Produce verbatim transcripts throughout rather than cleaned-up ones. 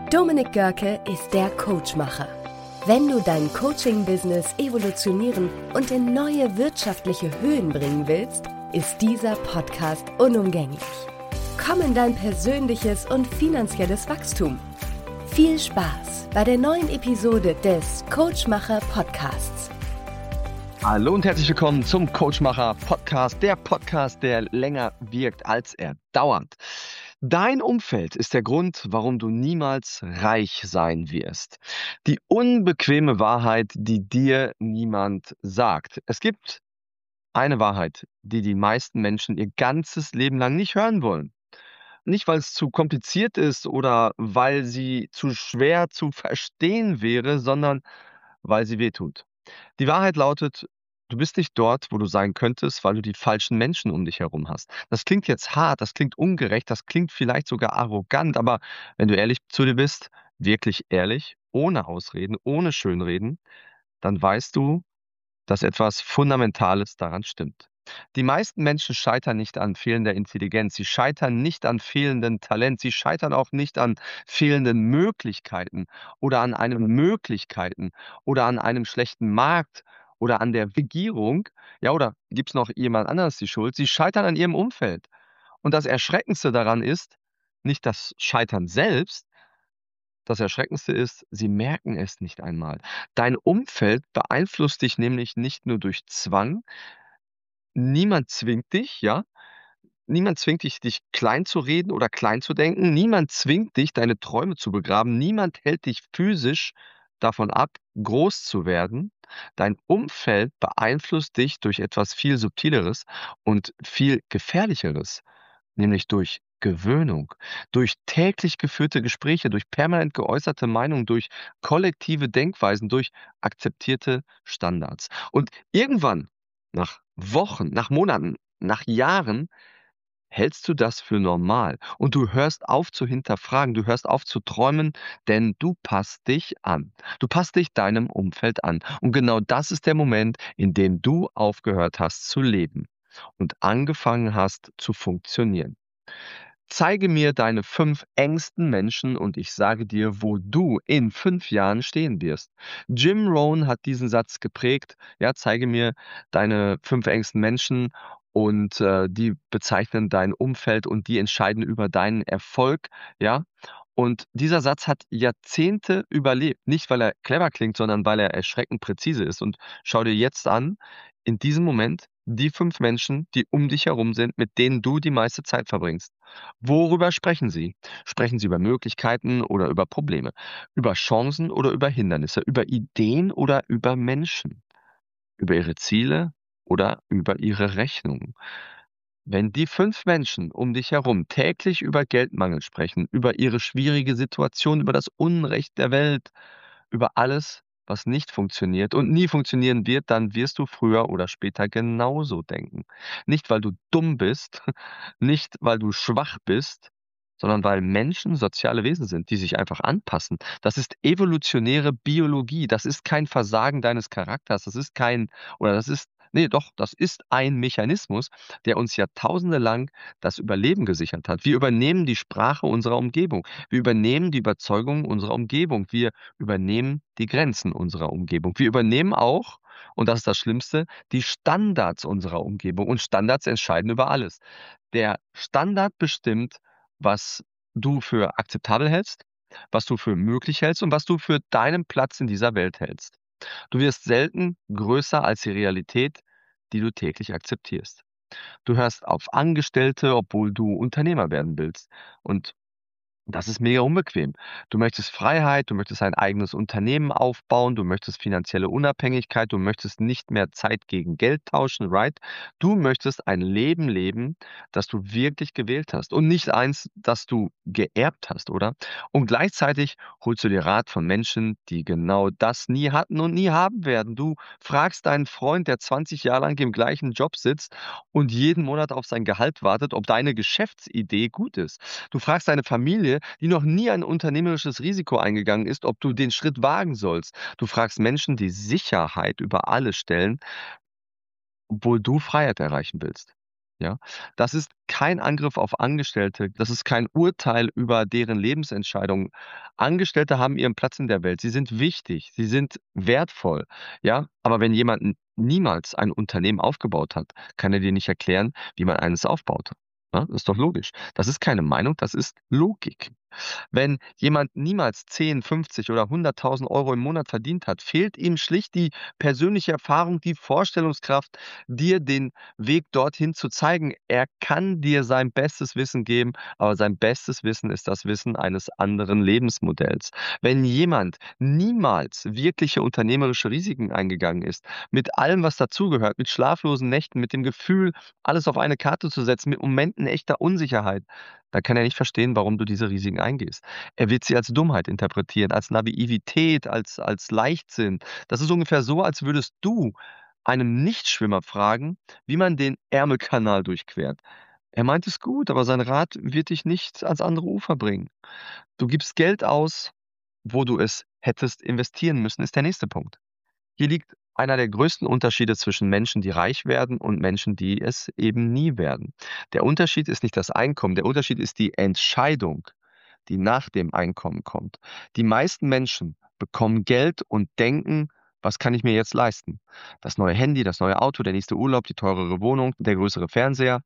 Dominik Görke ist der Coachmacher. Wenn du dein Coaching-Business evolutionieren und in neue wirtschaftliche Höhen bringen willst, ist dieser Podcast unumgänglich. Komm in dein persönliches und finanzielles Wachstum. Viel Spaß bei der neuen Episode des Coachmacher Podcasts. Hallo und herzlich willkommen zum Coachmacher Podcast, der Podcast, der länger wirkt, als er dauert. Dein Umfeld ist der Grund, warum du niemals reich sein wirst. Die unbequeme Wahrheit, die dir niemand sagt. Es gibt eine Wahrheit, die die meisten Menschen ihr ganzes Leben lang nicht hören wollen. Nicht, weil es zu kompliziert ist oder weil sie zu schwer zu verstehen wäre, sondern weil sie wehtut. Die Wahrheit lautet, du bist nicht dort, wo du sein könntest, weil du die falschen Menschen um dich herum hast. Das klingt jetzt hart, das klingt ungerecht, das klingt vielleicht sogar arrogant, aber wenn du ehrlich zu dir bist, wirklich ehrlich, ohne Ausreden, ohne Schönreden, dann weißt du, dass etwas Fundamentales daran stimmt. Die meisten Menschen scheitern nicht an fehlender Intelligenz, sie scheitern nicht an fehlendem Talent, sie scheitern auch nicht an fehlenden Möglichkeiten oder an einem Möglichkeiten oder an einem schlechten Markt oder an der Regierung, ja, oder gibt es noch jemand anderes die Schuld? Sie scheitern an ihrem Umfeld. Und das Erschreckendste daran ist nicht das Scheitern selbst, das Erschreckendste ist, sie merken es nicht einmal. Dein Umfeld beeinflusst dich nämlich nicht nur durch Zwang. Niemand zwingt dich, ja? Niemand zwingt dich, dich klein zu reden oder klein zu denken. Niemand zwingt dich, deine Träume zu begraben. Niemand hält dich physisch davon ab, groß zu werden. Dein Umfeld beeinflusst dich durch etwas viel Subtileres und viel Gefährlicheres, nämlich durch Gewöhnung, durch täglich geführte Gespräche, durch permanent geäußerte Meinungen, durch kollektive Denkweisen, durch akzeptierte Standards. Und irgendwann, nach Wochen, nach Monaten, nach Jahren, hältst du das für normal und du hörst auf zu hinterfragen, du hörst auf zu träumen, denn du passt dich an. Du passt dich deinem Umfeld an. Und genau das ist der Moment, in dem du aufgehört hast zu leben und angefangen hast zu funktionieren. Zeige mir deine fünf engsten Menschen und ich sage dir, wo du in fünf Jahren stehen wirst. Jim Rohn hat diesen Satz geprägt. Ja, zeige mir deine fünf engsten Menschen und äh, die bezeichnen dein Umfeld und die entscheiden über deinen Erfolg. Ja, und dieser Satz hat Jahrzehnte überlebt. Nicht, weil er clever klingt, sondern weil er erschreckend präzise ist. Und schau dir jetzt an, in diesem Moment, die fünf Menschen, die um dich herum sind, mit denen du die meiste Zeit verbringst. Worüber sprechen sie? Sprechen sie über Möglichkeiten oder über Probleme? Über Chancen oder über Hindernisse? Über Ideen oder über Menschen? Über ihre Ziele oder über ihre Rechnungen? Wenn die fünf Menschen um dich herum täglich über Geldmangel sprechen, über ihre schwierige Situation, über das Unrecht der Welt, über alles, was nicht funktioniert und nie funktionieren wird, dann wirst du früher oder später genauso denken. Nicht, weil du dumm bist, nicht, weil du schwach bist, sondern weil Menschen soziale Wesen sind, die sich einfach anpassen. Das ist evolutionäre Biologie. Das ist kein Versagen deines Charakters. Das ist kein, oder das ist, nee, doch, das ist ein Mechanismus, der uns Jahrtausende lang das Überleben gesichert hat. Wir übernehmen die Sprache unserer Umgebung. Wir übernehmen die Überzeugungen unserer Umgebung. Wir übernehmen die Grenzen unserer Umgebung. Wir übernehmen auch, und das ist das Schlimmste, die Standards unserer Umgebung. Und Standards entscheiden über alles. Der Standard bestimmt, was du für akzeptabel hältst, was du für möglich hältst und was du für deinen Platz in dieser Welt hältst. Du wirst selten größer als die Realität, die du täglich akzeptierst. Du hörst auf Angestellte, obwohl du Unternehmer werden willst. Und das ist mega unbequem. Du möchtest Freiheit, du möchtest ein eigenes Unternehmen aufbauen, du möchtest finanzielle Unabhängigkeit, du möchtest nicht mehr Zeit gegen Geld tauschen, right? Du möchtest ein Leben leben, das du wirklich gewählt hast und nicht eins, das du geerbt hast, oder? Und gleichzeitig holst du dir Rat von Menschen, die genau das nie hatten und nie haben werden. Du fragst deinen Freund, der zwanzig Jahre lang im gleichen Job sitzt und jeden Monat auf sein Gehalt wartet, ob deine Geschäftsidee gut ist. Du fragst deine Familie, die noch nie ein unternehmerisches Risiko eingegangen ist, ob du den Schritt wagen sollst. Du fragst Menschen, die Sicherheit über alles stellen, obwohl du Freiheit erreichen willst. Ja? Das ist kein Angriff auf Angestellte. Das ist kein Urteil über deren Lebensentscheidungen. Angestellte haben ihren Platz in der Welt. Sie sind wichtig. Sie sind wertvoll. Ja? Aber wenn jemand n niemals ein Unternehmen aufgebaut hat, kann er dir nicht erklären, wie man eines aufbaut. Ja? Das ist doch logisch. Das ist keine Meinung, das ist Logik. Wenn jemand niemals zehn, fünfzig oder hunderttausend Euro im Monat verdient hat, fehlt ihm schlicht die persönliche Erfahrung, die Vorstellungskraft, dir den Weg dorthin zu zeigen. Er kann dir sein bestes Wissen geben, aber sein bestes Wissen ist das Wissen eines anderen Lebensmodells. Wenn jemand niemals wirkliche unternehmerische Risiken eingegangen ist, mit allem, was dazugehört, mit schlaflosen Nächten, mit dem Gefühl, alles auf eine Karte zu setzen, mit Momenten echter Unsicherheit, dann kann er nicht verstehen, warum du diese Risiken eingehst. Er wird sie als Dummheit interpretieren, als Naivität, als als Leichtsinn. Das ist ungefähr so, als würdest du einem Nichtschwimmer fragen, wie man den Ärmelkanal durchquert. Er meint es gut, aber sein Rat wird dich nicht ans andere Ufer bringen. Du gibst Geld aus, wo du es hättest investieren müssen, ist der nächste Punkt. Hier liegt einer der größten Unterschiede zwischen Menschen, die reich werden und Menschen, die es eben nie werden. Der Unterschied ist nicht das Einkommen, der Unterschied ist die Entscheidung, die nach dem Einkommen kommt. Die meisten Menschen bekommen Geld und denken: „Was kann ich mir jetzt leisten? Das neue Handy, das neue Auto, der nächste Urlaub, die teurere Wohnung, der größere Fernseher."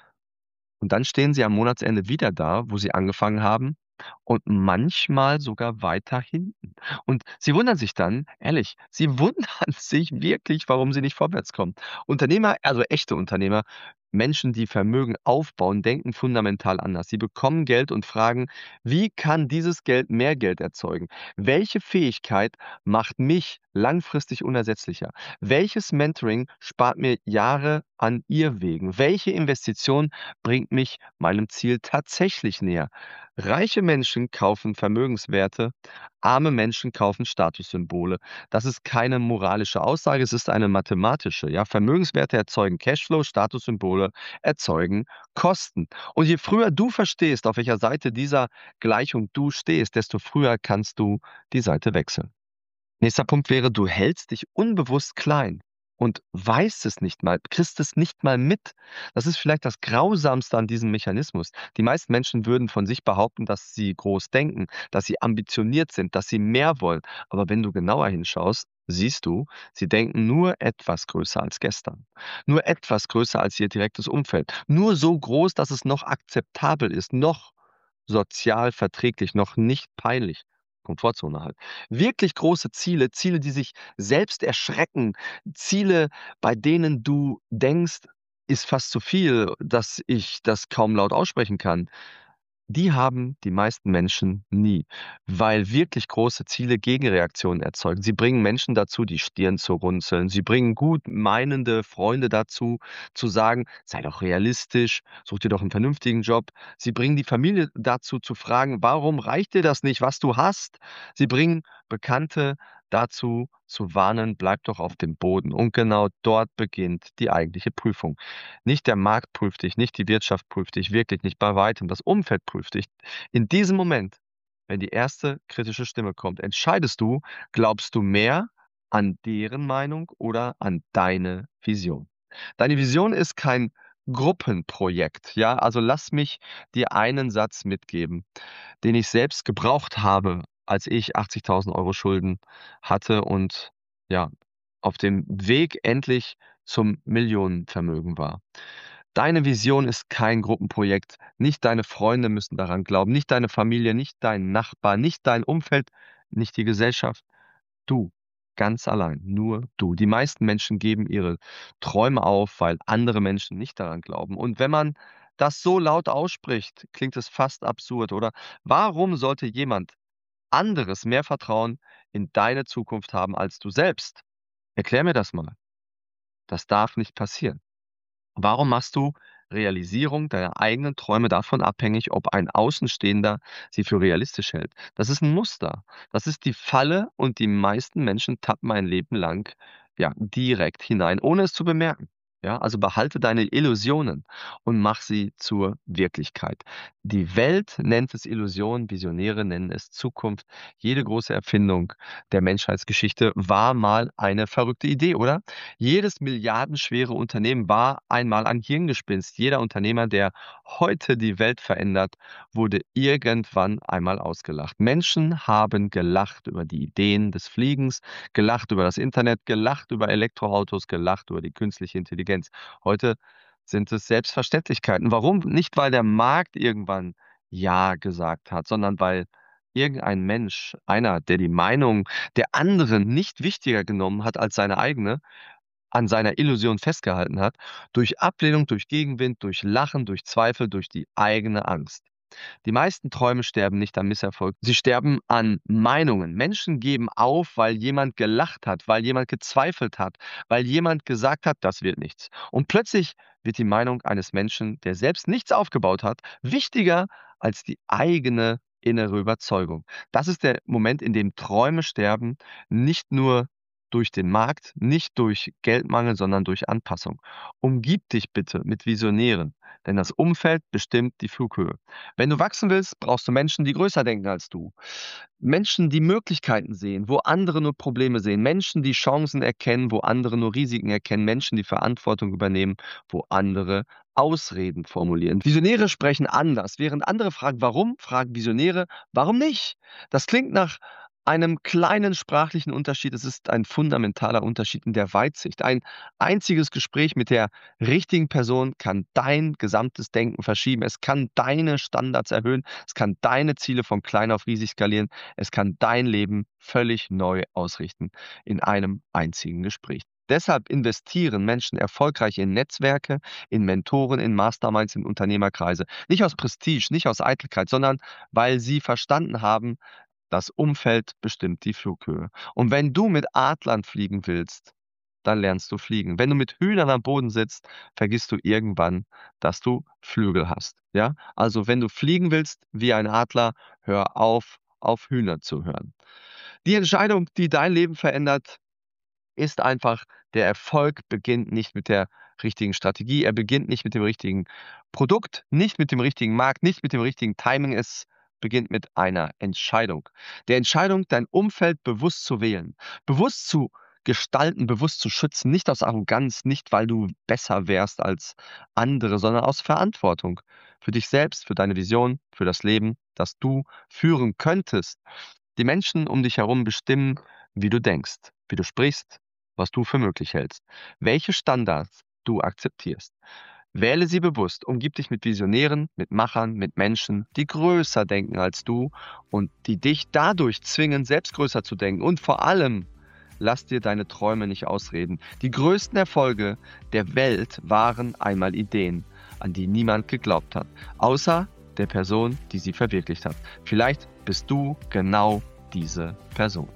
Und dann stehen sie am Monatsende wieder da, wo sie angefangen haben und manchmal sogar weiter hinten. Und sie wundern sich dann, ehrlich, sie wundern sich wirklich, warum sie nicht vorwärts kommen. Unternehmer, also echte Unternehmer, Menschen, die Vermögen aufbauen, denken fundamental anders. Sie bekommen Geld und fragen: „Wie kann dieses Geld mehr Geld erzeugen? Welche Fähigkeit macht mich langfristig unersetzlicher? Welches Mentoring spart mir Jahre an Irrwegen? Welche Investition bringt mich meinem Ziel tatsächlich näher?" Reiche Menschen kaufen Vermögenswerte, arme Menschen kaufen Statussymbole. Das ist keine moralische Aussage, es ist eine mathematische. Ja? Vermögenswerte erzeugen Cashflow, Statussymbole erzeugen Kosten. Und je früher du verstehst, auf welcher Seite dieser Gleichung du stehst, desto früher kannst du die Seite wechseln. Nächster Punkt wäre, du hältst dich unbewusst klein und weißt es nicht mal, kriegst es nicht mal mit. Das ist vielleicht das Grausamste an diesem Mechanismus. Die meisten Menschen würden von sich behaupten, dass sie groß denken, dass sie ambitioniert sind, dass sie mehr wollen. Aber wenn du genauer hinschaust, siehst du, sie denken nur etwas größer als gestern. Nur etwas größer als ihr direktes Umfeld. Nur so groß, dass es noch akzeptabel ist, noch sozial verträglich, noch nicht peinlich. Komfortzone halt. Wirklich große Ziele, Ziele, die sich selbst erschrecken, Ziele, bei denen du denkst: „Ist fast zu viel, dass ich das kaum laut aussprechen kann." Die haben die meisten Menschen nie, weil wirklich große Ziele Gegenreaktionen erzeugen. Sie bringen Menschen dazu, die Stirn zu runzeln. Sie bringen gut meinende Freunde dazu, zu sagen: „Sei doch realistisch, such dir doch einen vernünftigen Job." Sie bringen die Familie dazu, zu fragen: „Warum reicht dir das nicht, was du hast?" Sie bringen Bekannte dazu, zu warnen: „Bleib doch auf dem Boden." Und genau dort beginnt die eigentliche Prüfung. Nicht der Markt prüft dich, nicht die Wirtschaft prüft dich, wirklich nicht, bei Weitem. Das Umfeld prüft dich. In diesem Moment, wenn die erste kritische Stimme kommt, entscheidest du, glaubst du mehr an deren Meinung oder an deine Vision? Deine Vision ist kein Gruppenprojekt, ja? Also lass mich dir einen Satz mitgeben, den ich selbst gebraucht habe, als ich achtzigtausend Euro Schulden hatte und ja, auf dem Weg endlich zum Millionenvermögen war. Deine Vision ist kein Gruppenprojekt. Nicht deine Freunde müssen daran glauben, nicht deine Familie, nicht dein Nachbar, nicht dein Umfeld, nicht die Gesellschaft. Du, ganz allein, nur du. Die meisten Menschen geben ihre Träume auf, weil andere Menschen nicht daran glauben. Und wenn man das so laut ausspricht, klingt es fast absurd, oder? Warum sollte jemand anderes mehr Vertrauen in deine Zukunft haben als du selbst? Erklär mir das mal. Das darf nicht passieren. Warum machst du Realisierung deiner eigenen Träume davon abhängig, ob ein Außenstehender sie für realistisch hält? Das ist ein Muster. Das ist die Falle und die meisten Menschen tappen ein Leben lang, ja, direkt hinein, ohne es zu bemerken. Ja, also behalte deine Illusionen und mach sie zur Wirklichkeit. Die Welt nennt es Illusion, Visionäre nennen es Zukunft. Jede große Erfindung der Menschheitsgeschichte war mal eine verrückte Idee, oder? Jedes milliardenschwere Unternehmen war einmal ein Hirngespinst. Jeder Unternehmer, der heute die Welt verändert, wurde irgendwann einmal ausgelacht. Menschen haben gelacht über die Ideen des Fliegens, gelacht über das Internet, gelacht über Elektroautos, gelacht über die künstliche Intelligenz. Heute sind es Selbstverständlichkeiten. Warum? Nicht, weil der Markt irgendwann Ja gesagt hat, sondern weil irgendein Mensch, einer, der die Meinung der anderen nicht wichtiger genommen hat als seine eigene, an seiner Illusion festgehalten hat, durch Ablehnung, durch Gegenwind, durch Lachen, durch Zweifel, durch die eigene Angst. Die meisten Träume sterben nicht am Misserfolg, sie sterben an Meinungen. Menschen geben auf, weil jemand gelacht hat, weil jemand gezweifelt hat, weil jemand gesagt hat, das wird nichts. Und plötzlich wird die Meinung eines Menschen, der selbst nichts aufgebaut hat, wichtiger als die eigene innere Überzeugung. Das ist der Moment, in dem Träume sterben, nicht nur durch den Markt, nicht durch Geldmangel, sondern durch Anpassung. Umgib dich bitte mit Visionären, denn das Umfeld bestimmt die Flughöhe. Wenn du wachsen willst, brauchst du Menschen, die größer denken als du. Menschen, die Möglichkeiten sehen, wo andere nur Probleme sehen. Menschen, die Chancen erkennen, wo andere nur Risiken erkennen. Menschen, die Verantwortung übernehmen, wo andere Ausreden formulieren. Visionäre sprechen anders. Während andere fragen, warum, fragen Visionäre, warum nicht? Das klingt nach einem kleinen sprachlichen Unterschied. Es ist ein fundamentaler Unterschied in der Weitsicht. Ein einziges Gespräch mit der richtigen Person kann dein gesamtes Denken verschieben. Es kann deine Standards erhöhen. Es kann deine Ziele von klein auf riesig skalieren. Es kann dein Leben völlig neu ausrichten in einem einzigen Gespräch. Deshalb investieren Menschen erfolgreich in Netzwerke, in Mentoren, in Masterminds, in Unternehmerkreise. Nicht aus Prestige, nicht aus Eitelkeit, sondern weil sie verstanden haben, das Umfeld bestimmt die Flughöhe. Und wenn du mit Adlern fliegen willst, dann lernst du fliegen. Wenn du mit Hühnern am Boden sitzt, vergisst du irgendwann, dass du Flügel hast. Ja? Also wenn du fliegen willst wie ein Adler, hör auf, auf Hühner zu hören. Die Entscheidung, die dein Leben verändert, ist einfach, der Erfolg beginnt nicht mit der richtigen Strategie, er beginnt nicht mit dem richtigen Produkt, nicht mit dem richtigen Markt, nicht mit dem richtigen Timing. Es beginnt mit einer Entscheidung. Der Entscheidung, dein Umfeld bewusst zu wählen, bewusst zu gestalten, bewusst zu schützen, nicht aus Arroganz, nicht weil du besser wärst als andere, sondern aus Verantwortung für dich selbst, für deine Vision, für das Leben, das du führen könntest. Die Menschen um dich herum bestimmen, wie du denkst, wie du sprichst, was du für möglich hältst, welche Standards du akzeptierst. Wähle sie bewusst, umgib dich mit Visionären, mit Machern, mit Menschen, die größer denken als du und die dich dadurch zwingen, selbst größer zu denken. Und vor allem, lass dir deine Träume nicht ausreden. Die größten Erfolge der Welt waren einmal Ideen, an die niemand geglaubt hat, außer der Person, die sie verwirklicht hat. Vielleicht bist du genau diese Person.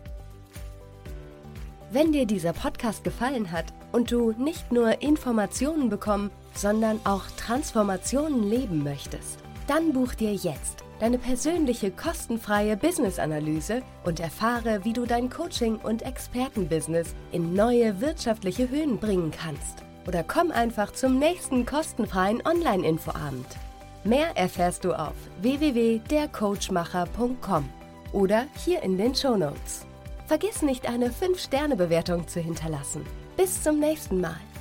Wenn dir dieser Podcast gefallen hat und du nicht nur Informationen bekommen, sondern auch Transformationen leben möchtest, dann buch dir jetzt deine persönliche kostenfreie Business-Analyse und erfahre, wie du dein Coaching- und Expertenbusiness in neue wirtschaftliche Höhen bringen kannst. Oder komm einfach zum nächsten kostenfreien Online-Infoabend. Mehr erfährst du auf w w w punkt der coachmacher punkt com oder hier in den Shownotes. Vergiss nicht, eine fünf Sterne Bewertung zu hinterlassen. Bis zum nächsten Mal.